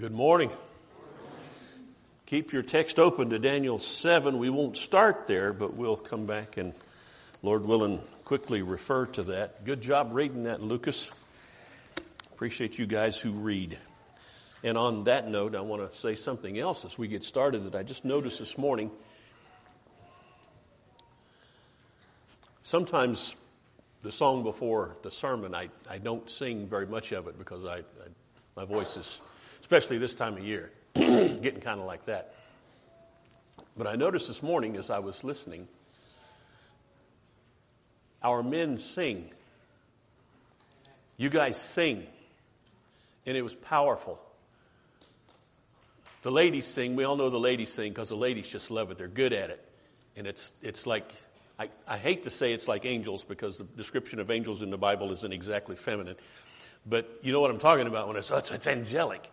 Good morning. Keep your text open to Daniel 7. We won't start there, but we'll come back and, Lord willing, quickly refer to that. Good job reading that, Lucas. Appreciate you guys who read. And on that note, I want to say something else as we get started that I just noticed this morning. Sometimes the song before the sermon, I don't sing very much of it because my voice is, especially this time of year, getting kind of like that. But I noticed this morning as I was listening, our men sing. You guys sing. And it was powerful. The ladies sing. We all know the ladies sing because the ladies just love it. They're good at it. And it's like, I hate to say it's like angels because the description of angels in the Bible isn't exactly feminine. But you know what I'm talking about when it's angelic.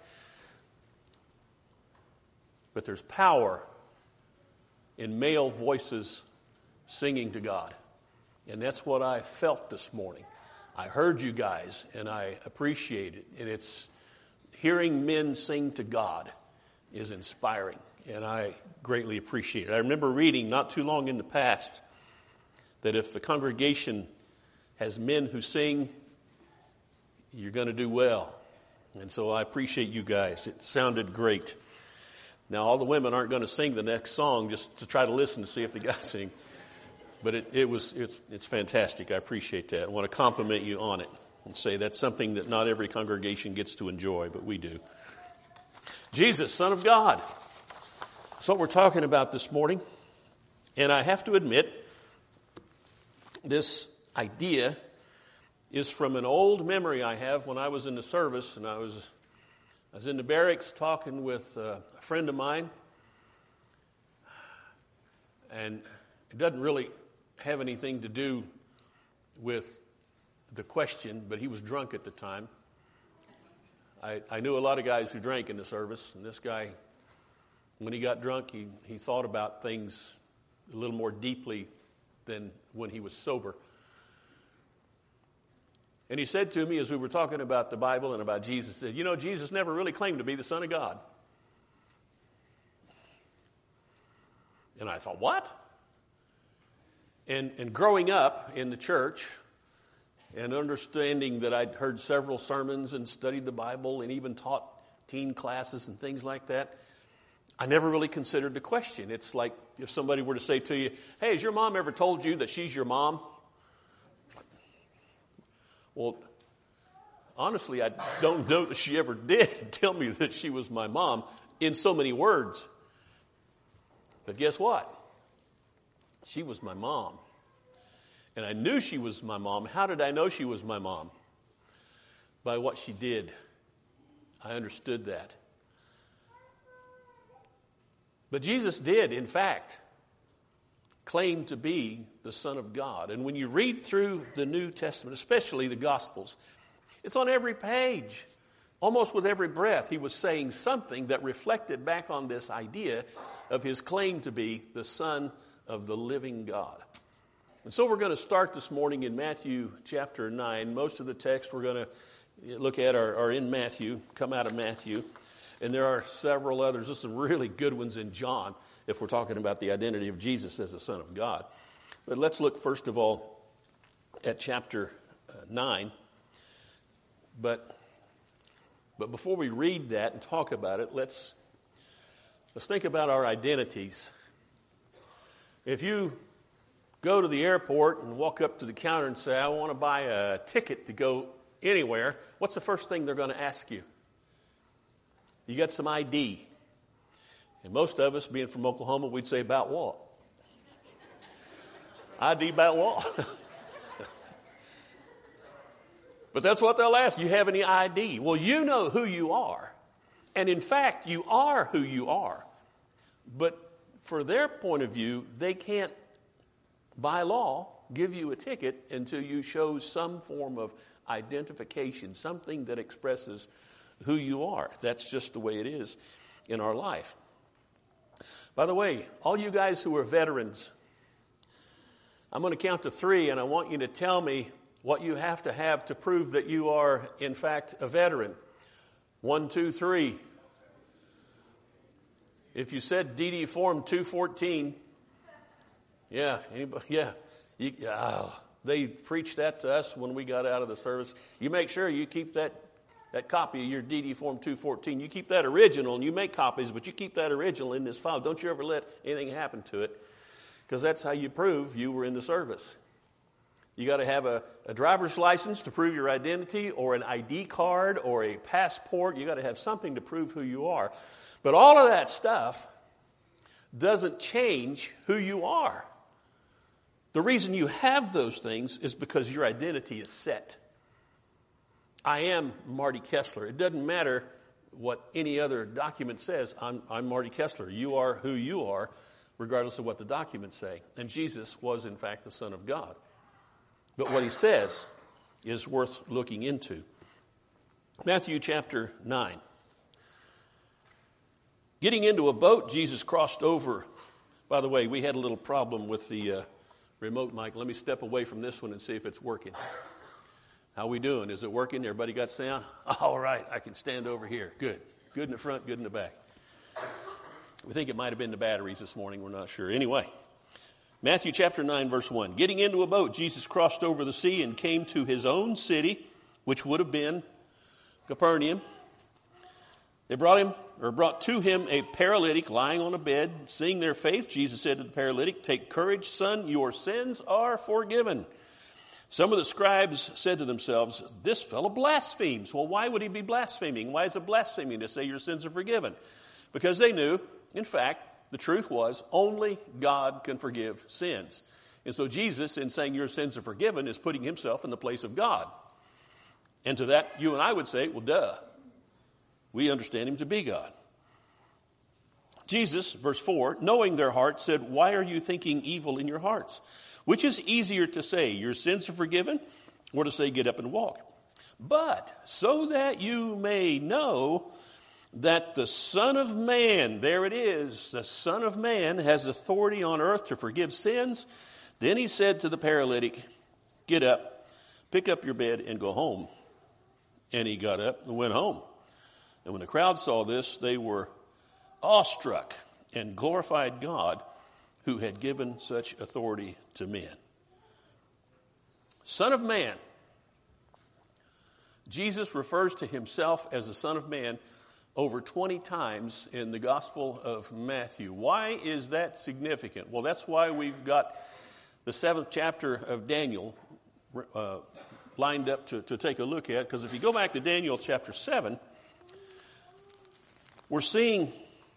But there's power in male voices singing to God. And that's what I felt this morning. I heard you guys, and I appreciate it. And it's hearing men sing to God is inspiring, and I greatly appreciate it. I remember reading not too long in the past that if the congregation has men who sing, you're going to do well. And so I appreciate you guys. It sounded great. Now, all the women aren't going to sing the next song just to try to listen to see if the guys sing. But it's fantastic. I appreciate that. I want to compliment you on it and say that's something that not every congregation gets to enjoy, but we do. Jesus, Son of God. That's what we're talking about this morning. And I have to admit, this idea is from an old memory I have when I was in the service, and I was in the barracks talking with a friend of mine, and it doesn't really have anything to do with the question, but he was drunk at the time. I knew a lot of guys who drank in the service, and this guy, when he got drunk, he thought about things a little more deeply than when he was sober. And he said to me as we were talking about the Bible and about Jesus, said, you know, Jesus never really claimed to be the Son of God. And I thought, what? And growing up in the church and understanding that I'd heard several sermons and studied the Bible and even taught teen classes and things like that, I never really considered the question. It's like if somebody were to say to you, hey, has your mom ever told you that she's your mom? Well, honestly, I don't know that she ever did tell me that she was my mom in so many words. But guess what? She was my mom. And I knew she was my mom. How did I know she was my mom? By what she did. I understood that. But Jesus did, in fact, claim to be the Son of God. And when you read through the New Testament, especially the Gospels, it's on every page. Almost with every breath, he was saying something that reflected back on this idea of his claim to be the Son of the living God. And so we're going to start this morning in Matthew chapter 9. Most of the texts we're going to look at are in Matthew, come out of Matthew. And there are several others. There's some really good ones in John if we're talking about the identity of Jesus as the Son of God. But let's look first of all at chapter 9. But before we read that and talk about it, let's think about our identities. If you go to the airport and walk up to the counter and say, I want to buy a ticket to go anywhere, what's the first thing they're going to ask you? You got some ID. And most of us, being from Oklahoma, we'd say, about what? ID about what? But that's what they'll ask. You have any ID? Well, you know who you are. And in fact, you are who you are. But for their point of view, they can't, by law, give you a ticket until you show some form of identification, something that expresses who you are. That's just the way it is in our life. By the way, all you guys who are veterans, I'm going to count to 3, and I want you to tell me what you have to prove that you are, in fact, a veteran. 1, 2, 3. If you said DD Form 214, they preached that to us when we got out of the service. You make sure you keep that copy of your DD Form 214. You keep that original, and you make copies, but you keep that original in this file. Don't you ever let anything happen to it, because that's how you prove you were in the service. You got to have a driver's license to prove your identity, or an ID card, or a passport. You got to have something to prove who you are. But all of that stuff doesn't change who you are. The reason you have those things is because your identity is set. I am Marty Kessler. It doesn't matter what any other document says. I'm Marty Kessler. You are who you are, regardless of what the documents say. And Jesus was, in fact, the Son of God. But what he says is worth looking into. Matthew chapter 9. Getting into a boat, Jesus crossed over. By the way, we had a little problem with the remote mic. Let me step away from this one and see if it's working. How we doing? Is it working? Everybody got sound? All right, I can stand over here. Good. Good in the front, good in the back. We think it might have been the batteries this morning. We're not sure. Anyway, Matthew chapter 9, verse 1. Getting into a boat, Jesus crossed over the sea and came to his own city, which would have been Capernaum. They brought to him a paralytic lying on a bed. Seeing their faith, Jesus said to the paralytic, "Take courage, son, your sins are forgiven." Some of the scribes said to themselves, "This fellow blasphemes." Well, why would he be blaspheming? Why is it blaspheming to say your sins are forgiven? Because they knew, in fact, the truth was only God can forgive sins. And so Jesus, in saying your sins are forgiven, is putting himself in the place of God. And to that, you and I would say, well, duh. We understand him to be God. Jesus, verse 4, knowing their hearts, said, "Why are you thinking evil in your hearts? Which is easier to say, your sins are forgiven, or to say, get up and walk? But so that you may know that the Son of Man," there it is, the Son of Man has authority on earth to forgive sins. Then he said to the paralytic, "Get up, pick up your bed, and go home." And he got up and went home. And when the crowd saw this, they were awestruck and glorified God who had given such authority to men. Son of Man. Jesus refers to himself as the Son of Man over 20 times in the Gospel of Matthew. Why is that significant? Well, that's why we've got the 7th chapter of Daniel lined up to take a look at. Because if you go back to Daniel chapter 7, we're seeing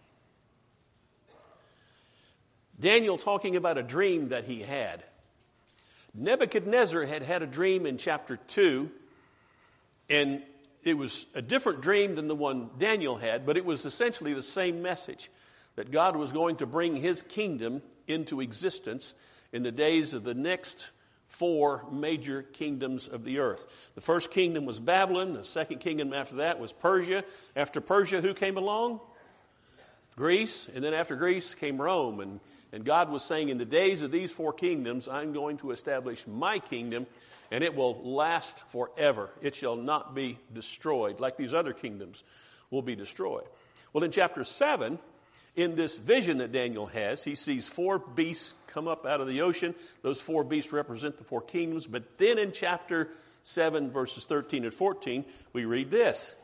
Daniel talking about a dream that he had. Nebuchadnezzar had had a dream in chapter 2, and it was a different dream than the one Daniel had, but it was essentially the same message, that God was going to bring his kingdom into existence in the days of the next 4 major kingdoms of the earth. The first kingdom was Babylon. The second kingdom after that was Persia. After Persia, who came along? Greece. And then after Greece came Rome. And God was saying, in the days of these 4 kingdoms, I'm going to establish my kingdom, and it will last forever. It shall not be destroyed, like these other kingdoms will be destroyed. Well, in chapter 7, in this vision that Daniel has, he sees 4 beasts come up out of the ocean. Those 4 beasts represent the 4 kingdoms. But then in chapter 7, verses 13 and 14, we read this.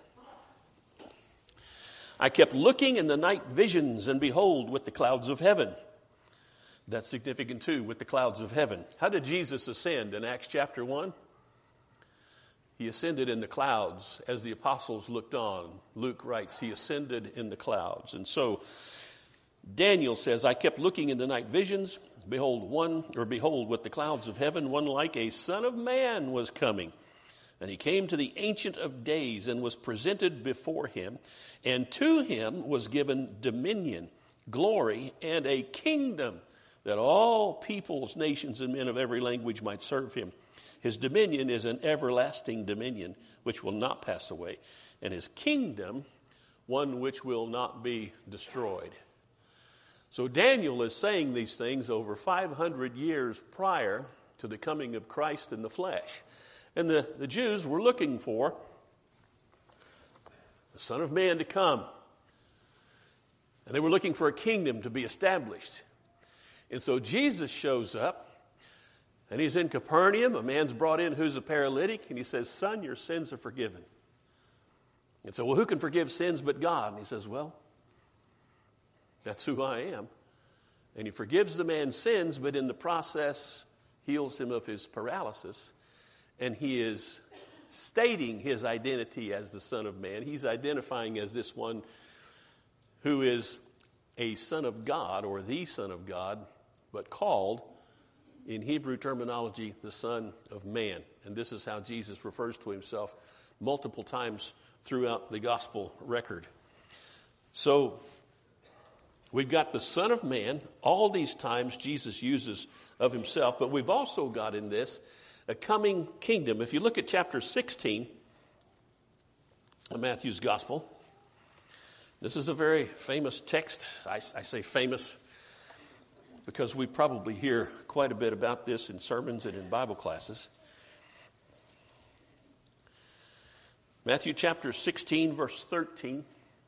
"I kept looking in the night visions, and behold, with the clouds of heaven." That's significant too, with the clouds of heaven. How did Jesus ascend in Acts chapter 1? He ascended in the clouds as the apostles looked on. Luke writes, he ascended in the clouds. And so Daniel says, "I kept looking in the night visions. Behold, with the clouds of heaven, one like a son of man was coming. And he came to the Ancient of Days and was presented before him. And to him was given dominion, glory, and a kingdom, that all peoples, nations, and men of every language might serve him. His dominion is an everlasting dominion, which will not pass away. And his kingdom, one which will not be destroyed." So Daniel is saying these things over 500 years prior to the coming of Christ in the flesh. And the Jews were looking for the Son of Man to come. And they were looking for a kingdom to be established. And so Jesus shows up, and he's in Capernaum. A man's brought in who's a paralytic, and he says, "Son, your sins are forgiven." And so, well, who can forgive sins but God? And he says, well, that's who I am. And he forgives the man's sins, but in the process heals him of his paralysis. And he is stating his identity as the Son of Man. He's identifying as this one who is a Son of God, or the Son of God, but called, in Hebrew terminology, the Son of Man. And this is how Jesus refers to himself multiple times throughout the gospel record. So we've got the Son of Man. All these times Jesus uses of himself, but we've also got in this a coming kingdom. If you look at chapter 16 of Matthew's gospel, this is a very famous text. I say famous because we probably hear quite a bit about this in sermons and in Bible classes. Matthew chapter 16, verse 13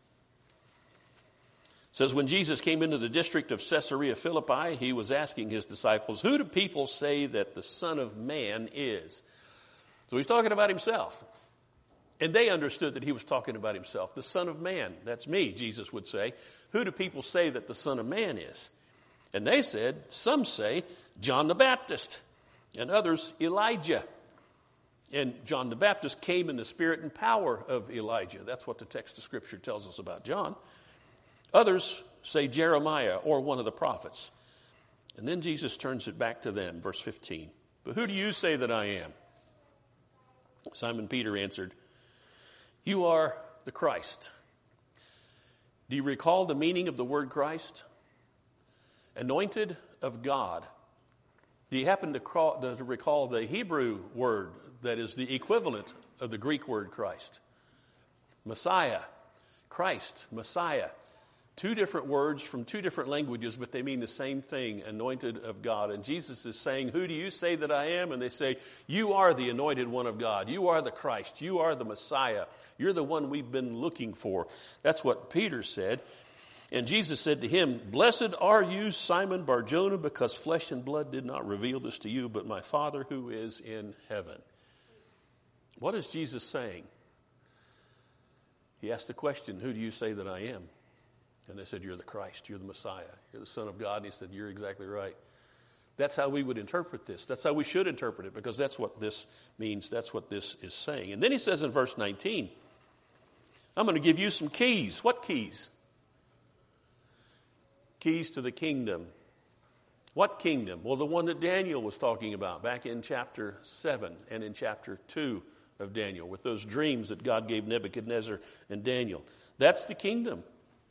says, when Jesus came into the district of Caesarea Philippi, he was asking his disciples, "Who do people say that the Son of Man is?" So he's talking about himself. And they understood that he was talking about himself. The Son of Man, that's me, Jesus would say. "Who do people say that the Son of Man is?" And they said, "Some say John the Baptist, and others Elijah." And John the Baptist came in the spirit and power of Elijah. That's what the text of Scripture tells us about John. Others say Jeremiah or one of the prophets. And then Jesus turns it back to them, verse 15. "But who do you say that I am?" Simon Peter answered, "You are the Christ." Do you recall the meaning of the word Christ? Anointed of God. Do you happen to recall the Hebrew word that is the equivalent of the Greek word Christ? Messiah, Christ, Messiah. Two different words from two different languages, but they mean the same thing, anointed of God. And Jesus is saying, "Who do you say that I am?" And they say, "You are the anointed one of God. You are the Christ. You are the Messiah. You're the one we've been looking for." That's what Peter said. And Jesus said to him, "Blessed are you, Simon Bar-Jonah, because flesh and blood did not reveal this to you, but my Father who is in heaven." What is Jesus saying? He asked the question, "Who do you say that I am?" And they said, "You're the Christ, you're the Messiah, you're the Son of God." And he said, "You're exactly right." That's how we would interpret this. That's how we should interpret it, because that's what this means. That's what this is saying. And then he says in verse 19, "I'm going to give you some keys." What keys? Keys to the kingdom. What kingdom? Well, the one that Daniel was talking about back in chapter 7 and in chapter 2 of Daniel, with those dreams that God gave Nebuchadnezzar and Daniel. That's the kingdom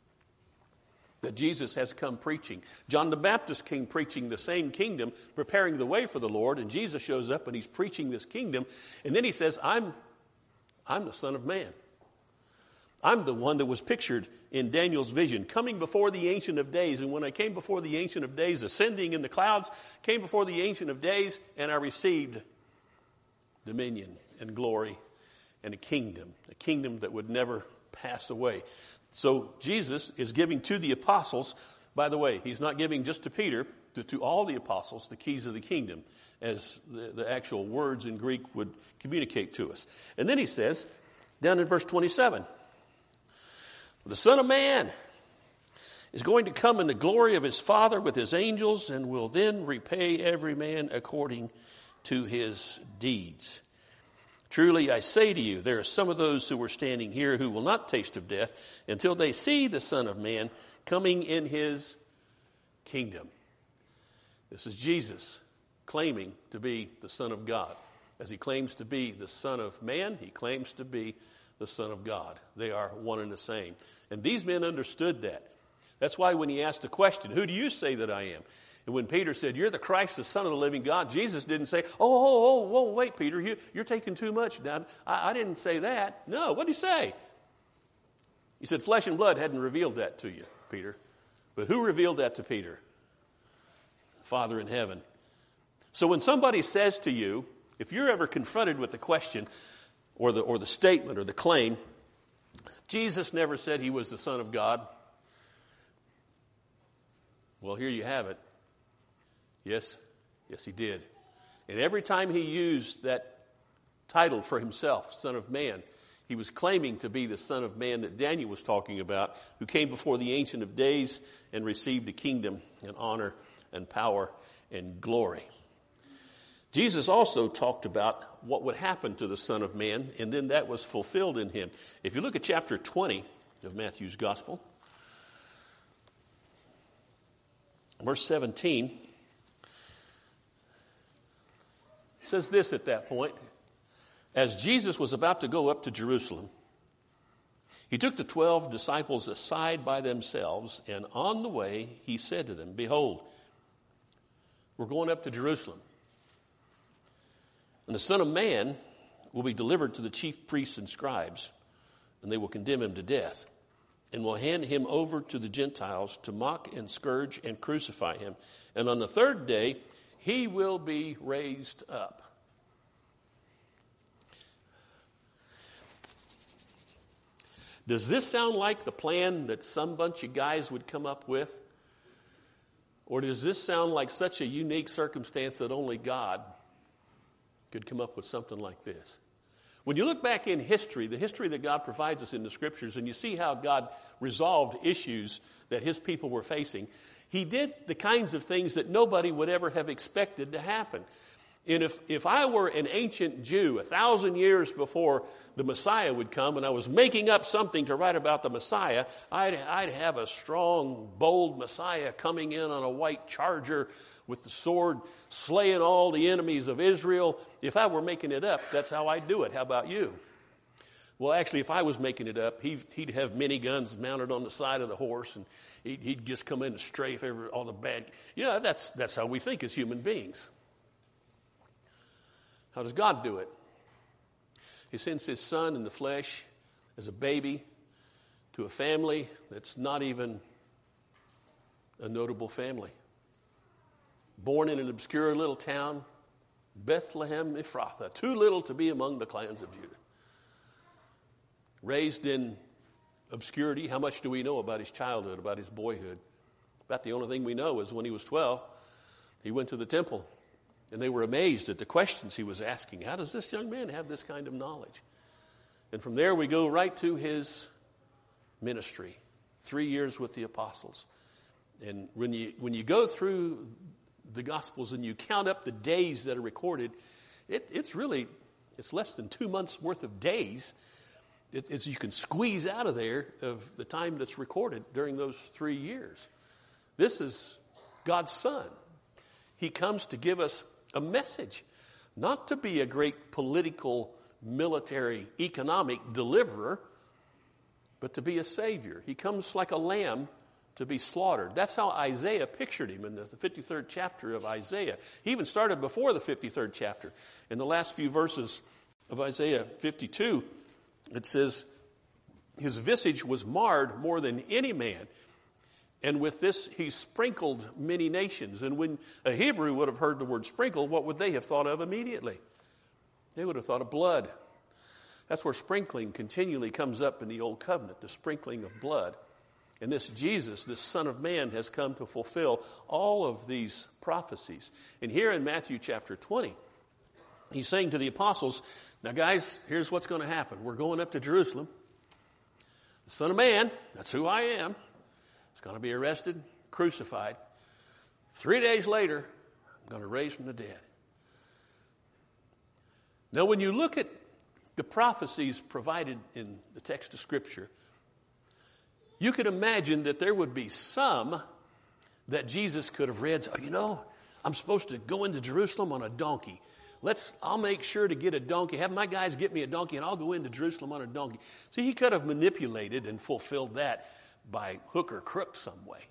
that Jesus has come preaching. John the Baptist came preaching the same kingdom, preparing the way for the Lord, and Jesus shows up and he's preaching this kingdom, and then he says, I'm the Son of Man. I'm the one that was pictured in Daniel's vision, coming before the Ancient of Days. And when I came before the Ancient of Days, ascending in the clouds, came before the Ancient of Days, and I received dominion and glory and a kingdom that would never pass away. So Jesus is giving to the apostles, by the way, he's not giving just to Peter, to all the apostles, the keys of the kingdom, as the actual words in Greek would communicate to us. And then he says, down in verse 27, "The Son of Man is going to come in the glory of his Father with his angels, and will then repay every man according to his deeds. Truly I say to you, there are some of those who are standing here who will not taste of death until they see the Son of Man coming in his kingdom." This is Jesus claiming to be the Son of God. As he claims to be the Son of Man, he claims to be the Son of God. They are one and the same. And these men understood that. That's why when he asked the question, "Who do you say that I am?" And when Peter said, "You're the Christ, the Son of the living God," Jesus didn't say, whoa, wait, Peter, you're taking too much now. I didn't say that. No, what did he say? He said, "Flesh and blood hadn't revealed that to you, Peter." But who revealed that to Peter? Father in heaven. So when somebody says to you, if you're ever confronted with the question or the statement or the claim, Jesus never said he was the Son of God, Well, here you have it. Yes, he did. And every time he used that title for himself, Son of Man, he was claiming to be the Son of Man that Daniel was talking about, who came before the Ancient of Days and received a kingdom and honor and power and glory. Jesus also talked about what would happen to the Son of Man, and then that was fulfilled in him. If you look at chapter 20 of Matthew's Gospel, verse 17, he says this at that point. As Jesus was about to go up to Jerusalem, he took the 12 disciples aside by themselves, and on the way he said to them, "Behold, we're going up to Jerusalem. And the Son of Man will be delivered to the chief priests and scribes, and they will condemn him to death, and will hand him over to the Gentiles to mock and scourge and crucify him. And on the third day, he will be raised up." Does this sound like the plan that some bunch of guys would come up with? Or does this sound like such a unique circumstance that only God could come up with something like this? When you look back in history, the history that God provides us in the Scriptures, and you see how God resolved issues that his people were facing, he did the kinds of things that nobody would ever have expected to happen. And if I were an ancient Jew 1,000 years before the Messiah would come, and I was making up something to write about the Messiah, I'd have a strong, bold Messiah coming in on a white charger with the sword, slaying all the enemies of Israel. If I were making it up, that's how I'd do it. How about you? Well, actually, if I was making it up, he'd have miniguns mounted on the side of the horse, and he'd just come in and strafe all the bad. That's how we think as human beings. How does God do it? He sends his Son in the flesh as a baby to a family that's not even a notable family. Born in an obscure little town, Bethlehem Ephrathah, too little to be among the clans of Judah. Raised in obscurity. How much do we know about his childhood, about his boyhood? About the only thing we know is when he was 12, he went to the temple. And they were amazed at the questions he was asking. How does this young man have this kind of knowledge? And from there we go right to his ministry. 3 years with the apostles. And when you go through the Gospels and you count up the days that are recorded, it's less than 2 months worth of days. It's you can squeeze out of there of the time that's recorded during those 3 years. This is God's Son. He comes to give us a message, not to be a great political, military, economic deliverer, but to be a Savior. He comes like a lamb to be slaughtered. That's how Isaiah pictured him in the 53rd chapter of Isaiah. He even started before the 53rd chapter. In the last few verses of Isaiah 52, it says, "His visage was marred more than any man, and with this he sprinkled many nations." And when a Hebrew would have heard the word sprinkle, what would they have thought of immediately? They would have thought of blood. That's where sprinkling continually comes up in the Old Covenant, the sprinkling of blood. And this Jesus, this Son of Man, has come to fulfill all of these prophecies. And here in Matthew chapter 20, he's saying to the apostles, "Now guys, here's what's going to happen. We're going up to Jerusalem. The Son of Man, that's who I am, is going to be arrested, crucified. 3 days later, I'm going to raise from the dead." Now, when you look at the prophecies provided in the text of Scripture, you could imagine that there would be some that Jesus could have read. So, I'm supposed to go into Jerusalem on a donkey. I'll make sure to get a donkey. Have my guys get me a donkey, and I'll go into Jerusalem on a donkey. See, he could have manipulated and fulfilled that by hook or crook some way.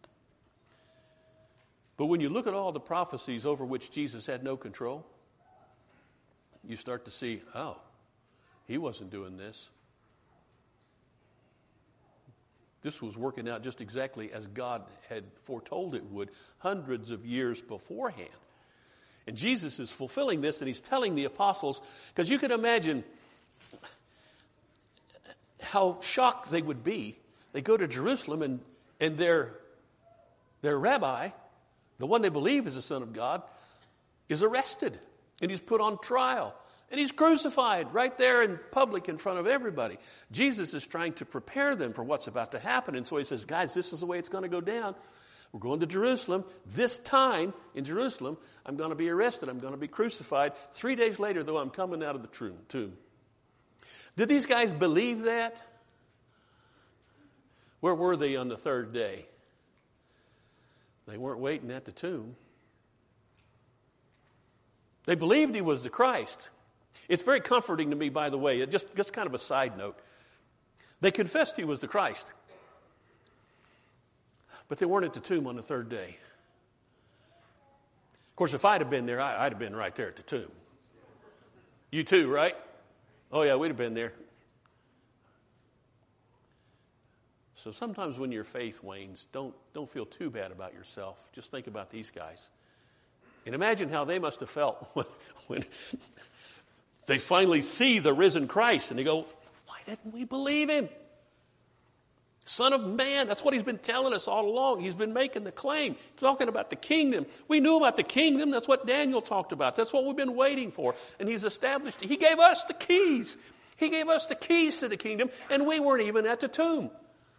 But when you look at all the prophecies over which Jesus had no control, you start to see, he wasn't doing this. This was working out just exactly as God had foretold it would hundreds of years beforehand. And Jesus is fulfilling this, and he's telling the apostles, because you can imagine how shocked they would be. They go to Jerusalem, and they're their rabbi, the one they believe is the Son of God, is arrested. And he's put on trial. And he's crucified right there in public in front of everybody. Jesus is trying to prepare them for what's about to happen. And so he says, guys, this is the way it's going to go down. We're going to Jerusalem. This time in Jerusalem, I'm going to be arrested. I'm going to be crucified. 3 days later, though, I'm coming out of the tomb. Did these guys believe that? Where were they on the third day? They weren't waiting at the tomb. They believed he was the Christ. It's very comforting to me, by the way, just kind of a side note. They confessed he was the Christ. But they weren't at the tomb on the third day. Of course, if I'd have been there, I'd have been right there at the tomb. You too, right? Oh yeah, we'd have been there. So sometimes when your faith wanes, don't feel too bad about yourself. Just think about these guys. And imagine how they must have felt when they finally see the risen Christ and they go, why didn't we believe him? Son of Man, that's what he's been telling us all along. He's been making the claim, talking about the kingdom. We knew about the kingdom. That's what Daniel talked about. That's what we've been waiting for. And he's established it. He gave us the keys. He gave us the keys to the kingdom, and we weren't even at the tomb.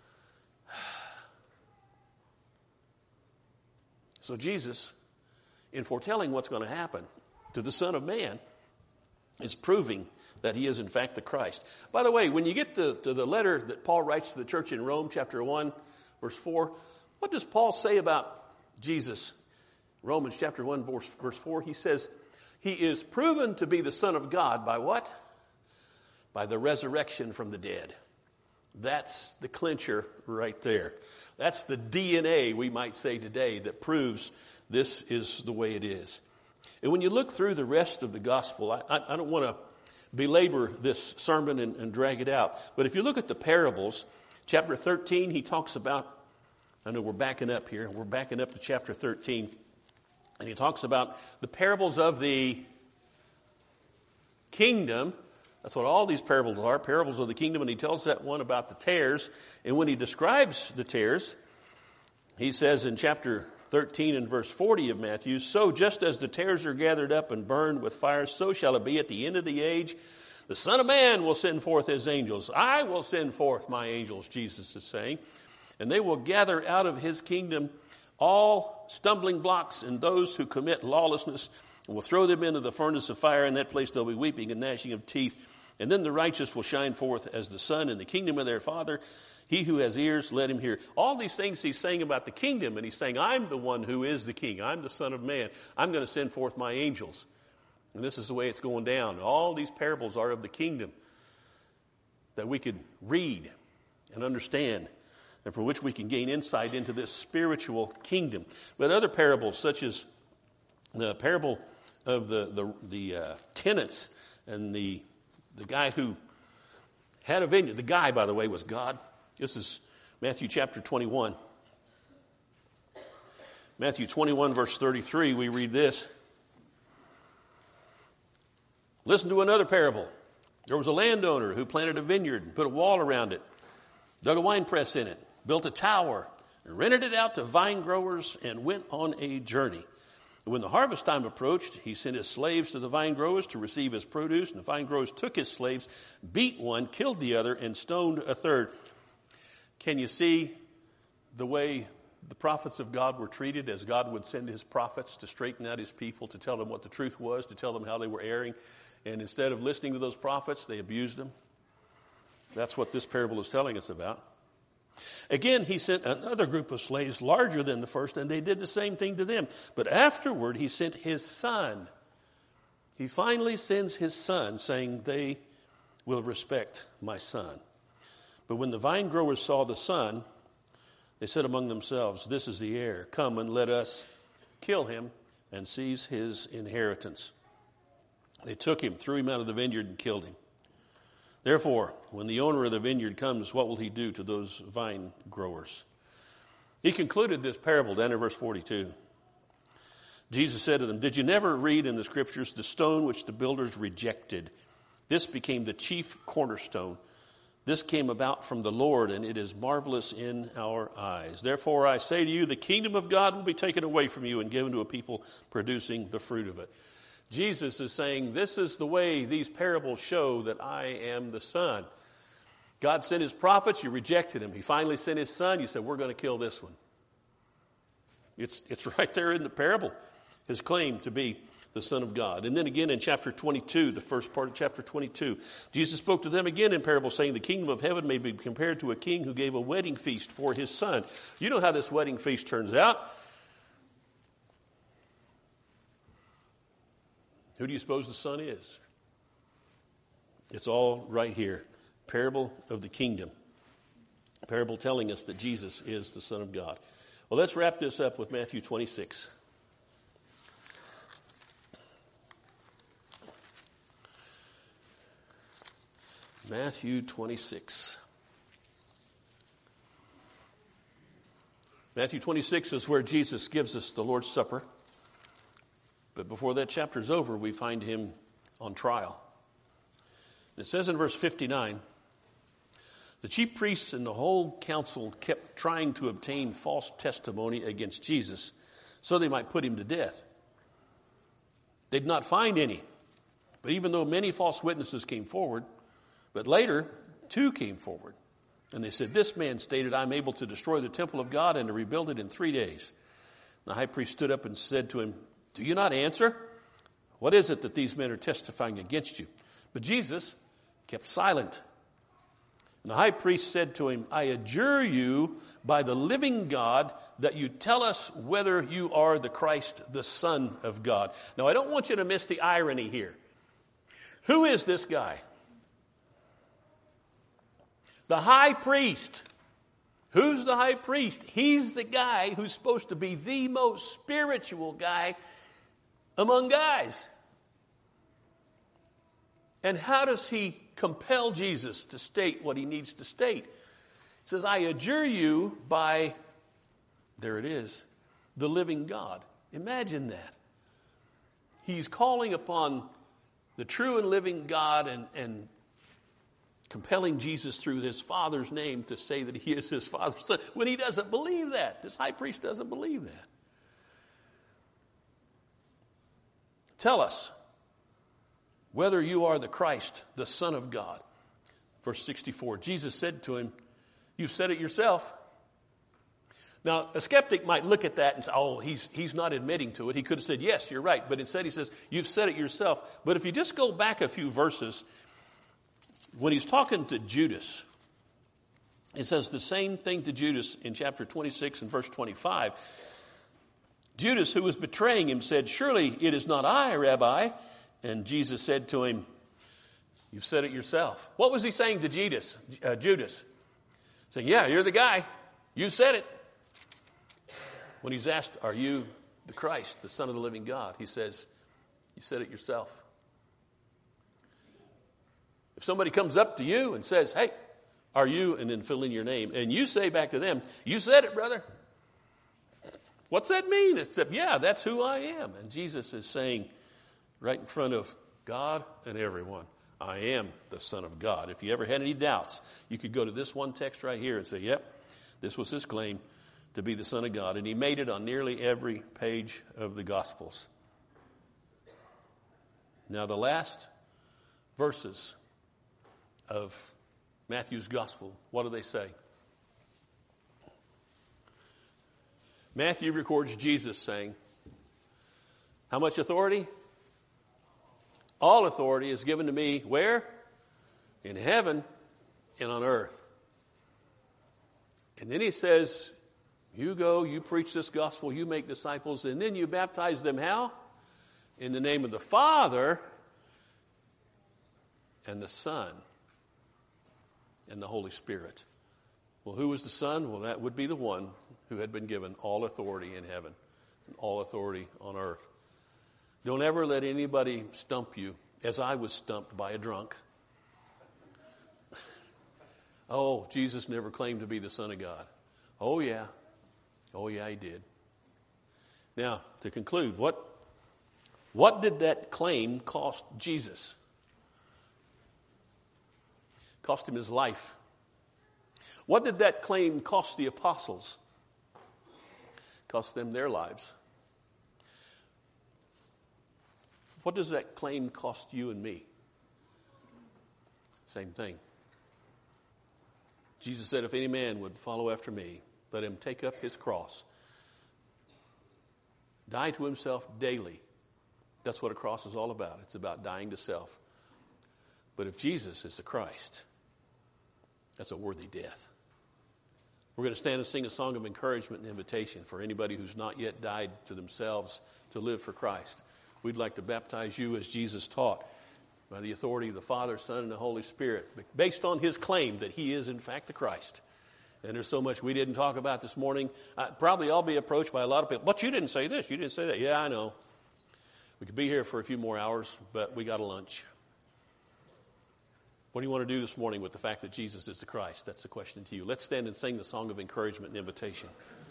So Jesus, in foretelling what's going to happen to the Son of Man, is proving that he is in fact the Christ. By the way, when you get to the letter that Paul writes to the church in Rome, chapter 1, verse 4, what does Paul say about Jesus? Romans chapter 1, verse 4, he says, he is proven to be the Son of God by what? By the resurrection from the dead. That's the clincher right there. That's the DNA, we might say today, that proves this is the way it is. And when you look through the rest of the gospel, I don't want to belabor this sermon and drag it out. But if you look at the parables, chapter 13, he talks about, I know we're backing up here. We're backing up to chapter 13. And he talks about the parables of the kingdom. That's what all these parables are, parables of the kingdom. And he tells that one about the tares. And when he describes the tares, he says in chapter 13 and verse 40 of Matthew, so just as the tares are gathered up and burned with fire, so shall it be at the end of the age. The Son of Man will send forth his angels. I will send forth my angels, Jesus is saying. And they will gather out of his kingdom all stumbling blocks and those who commit lawlessness, and will throw them into the furnace of fire. In that place there'll be weeping and gnashing of teeth. And then the righteous will shine forth as the sun in the kingdom of their Father. He who has ears, let him hear. All these things he's saying about the kingdom, and he's saying, I'm the one who is the king. I'm the Son of Man. I'm going to send forth my angels. And this is the way it's going down. All these parables are of the kingdom that we could read and understand, and for which we can gain insight into this spiritual kingdom. But other parables, such as the parable of the tenants and the guy who had a vineyard. The guy, by the way, was God. This is Matthew chapter 21. Matthew 21, verse 33, we read this. Listen to another parable. There was a landowner who planted a vineyard and put a wall around it, dug a winepress in it, built a tower, and rented it out to vine growers and went on a journey. And when the harvest time approached, he sent his slaves to the vine growers to receive his produce. And the vine growers took his slaves, beat one, killed the other, and stoned a third. Can you see the way the prophets of God were treated, as God would send his prophets to straighten out his people, to tell them what the truth was, to tell them how they were erring? And instead of listening to those prophets, they abused them. That's what this parable is telling us about. Again, he sent another group of slaves larger than the first, and they did the same thing to them. But afterward, he sent his son. He finally sends his son, saying, they will respect my son. But when the vine growers saw the son, they said among themselves, this is the heir. Come and let us kill him and seize his inheritance. They took him, threw him out of the vineyard, and killed him. Therefore, when the owner of the vineyard comes, what will he do to those vine growers? He concluded this parable down in verse 42. Jesus said to them, did you never read in the scriptures, the stone which the builders rejected? This became the chief cornerstone. This came about from the Lord, and it is marvelous in our eyes. Therefore, I say to you, the kingdom of God will be taken away from you and given to a people producing the fruit of it. Jesus is saying, this is the way these parables show that I am the Son. God sent his prophets, you rejected him. He finally sent his Son, you said, we're going to kill this one. It's right there in the parable, his claim to be the Son of God. And then again in chapter 22, the first part of chapter 22, Jesus spoke to them again in parable, saying, the kingdom of heaven may be compared to a king who gave a wedding feast for his son. You know how this wedding feast turns out. Who do you suppose the son is? It's all right here. Parable of the kingdom. Parable telling us that Jesus is the Son of God. Well, let's wrap this up with Matthew 26. Matthew 26. Matthew 26 is where Jesus gives us the Lord's Supper. But before that chapter is over, we find him on trial. It says in verse 59, the chief priests and the whole council kept trying to obtain false testimony against Jesus so they might put him to death. They did not find any. But even though many false witnesses came forward, but later 2 came forward. And they said, this man stated, I'm able to destroy the temple of God and to rebuild it in 3 days. The high priest stood up and said to him, do you not answer? What is it that these men are testifying against you? But Jesus kept silent. And the high priest said to him, I adjure you by the living God that you tell us whether you are the Christ, the Son of God. Now, I don't want you to miss the irony here. Who is this guy? The high priest. Who's the high priest? He's the guy who's supposed to be the most spiritual guy among guys. And how does he compel Jesus to state what he needs to state? He says, I adjure you by, there it is, the living God. Imagine that. He's calling upon the true and living God and compelling Jesus through his Father's name to say that he is his Father's son, when he doesn't believe that. This high priest doesn't believe that. Tell us whether you are the Christ, the Son of God. Verse 64, Jesus said to him, you've said it yourself. Now, a skeptic might look at that and say, oh, he's not admitting to it. He could have said, yes, you're right. But instead he says, you've said it yourself. But if you just go back a few verses, when he's talking to Judas, it says the same thing to Judas in chapter 26 and verse 25. Judas, who was betraying him, said, surely it is not I, Rabbi. And Jesus said to him, you've said it yourself. What was he saying to Judas? Saying, yeah, you're the guy. You said it. When he's asked, are you the Christ, the Son of the living God? He says, you said it yourself. If somebody comes up to you and says, hey, are you, and then fill in your name, and you say back to them, you said it, brother. What's that mean? Except, yeah, that's who I am. And Jesus is saying right in front of God and everyone, I am the Son of God. If you ever had any doubts, you could go to this one text right here and say, yep, this was his claim to be the Son of God. And he made it on nearly every page of the Gospels. Now, the last verses of Matthew's Gospel, what do they say? Matthew records Jesus saying, how much authority? All authority is given to me, where? In heaven and on earth. And then he says, you go, you preach this gospel, you make disciples, and then you baptize them how? In the name of the Father and the Son and the Holy Spirit. Well, who was the Son? Well, that would be the one who had been given all authority in heaven and all authority on earth. Don't ever let anybody stump you, as I was stumped by a drunk. Oh, Jesus never claimed to be the Son of God. Oh, yeah. Oh, yeah, he did. Now, to conclude, what did that claim cost Jesus? Cost him his life. What did that claim cost the apostles? Cost them their lives. What does that claim cost you and me? Same thing. Jesus said, if any man would follow after me, let him take up his cross. Die to himself daily. That's what a cross is all about. It's about dying to self. But if Jesus is the Christ, that's a worthy death. We're going to stand and sing a song of encouragement and invitation for anybody who's not yet died to themselves to live for Christ. We'd like to baptize you as Jesus taught, by the authority of the Father, Son, and the Holy Spirit, based on his claim that he is in fact the Christ. And there's so much we didn't talk about this morning. Probably I'll be approached by a lot of people, but you didn't say this, you didn't say that. Yeah, I know. We could be here for a few more hours, but we got a lunch. What do you want to do this morning with the fact that Jesus is the Christ? That's the question to you. Let's stand and sing the song of encouragement and invitation.